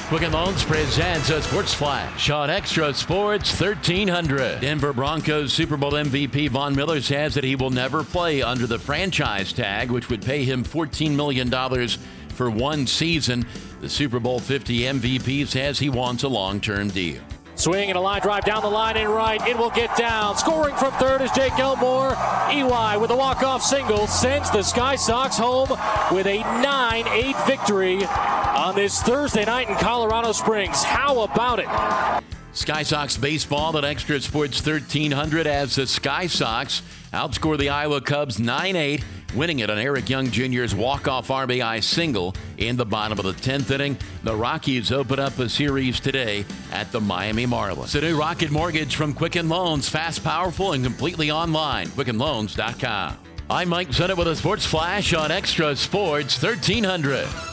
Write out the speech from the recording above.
Quicken Loans presents a Sports Flash on Extra Sports 1300. Denver Broncos Super Bowl MVP Von Miller says that he will never play under the franchise tag, which would pay him $14 million for one season. The Super Bowl 50 MVP says he wants a long-term deal. Swing and a line drive down the line and right. It will get down. Scoring from third is Jake Elmore. EY with a walk-off single sends the Sky Sox home with a 9-8 victory on this Thursday night in Colorado Springs. How about it? Sky Sox baseball at Extra Sports 1300 as the Sky Sox outscore the Iowa Cubs 9-8, winning it on Eric Young Jr.'s walk-off RBI single in the bottom of the 10th inning. The Rockies open up a series today at the Miami Marlins. The new Rocket Mortgage from Quicken Loans, fast, powerful, and completely online. QuickenLoans.com. I'm Mike Sennett with a Sports Flash on Extra Sports 1300.